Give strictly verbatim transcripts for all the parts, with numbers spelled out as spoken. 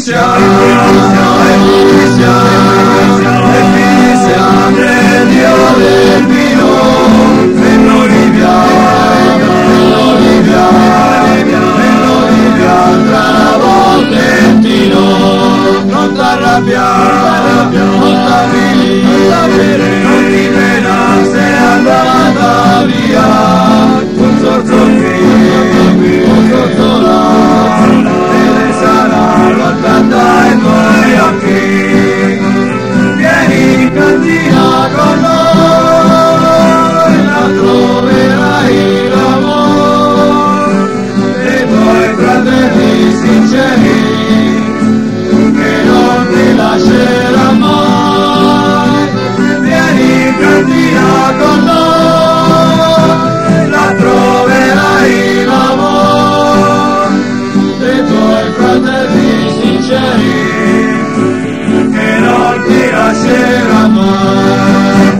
siamo, e figli siamo, e figli siamo del Dio del vino, e noi viviamo, e noi viviamo, e noi viviamo tra la voltentino. Non t'arrabbiare, non t'avviri, non ti pena, se n'è andata via. Un sorso qui, un sorso là, e ne sarà lontana dai tuoi occhi. Vieni in cantina con noi, la troverai l'amore dei tuoi fratelli sinceri, che non ti lascerà mai. Vieni in cantina con noi, la troverai l'amore dei tuoi fratelli sinceri, che non ti lascerà mai.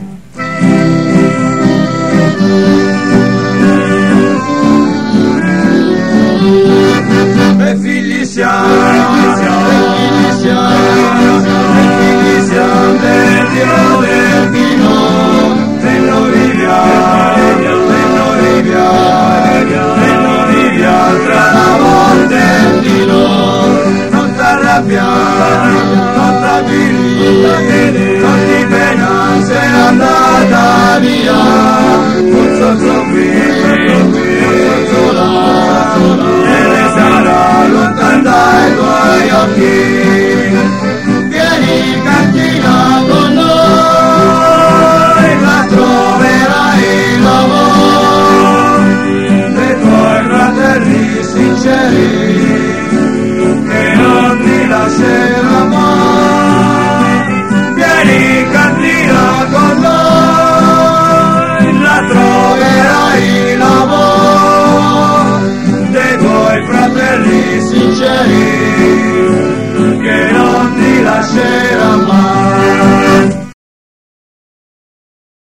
E figli siamo, e figli siamo, e figli siamo del Dio del vino, e noi viviamo, e noi viviamo, e noi viviamo tra la voltentino. Non t'arrabbiare, non t'avviri, non ti pena, se n'è andata via. Un sorso qui, un sorso là, e ne sarà lontana dai tuoi occhi. Vieni in cantina con noi, la troverai l'amore dei tuoi fratelli sinceri, che non ti lascerà mai. Vieni in cantina con noi, la troverai l'amore dei tuoi fratelli sinceri,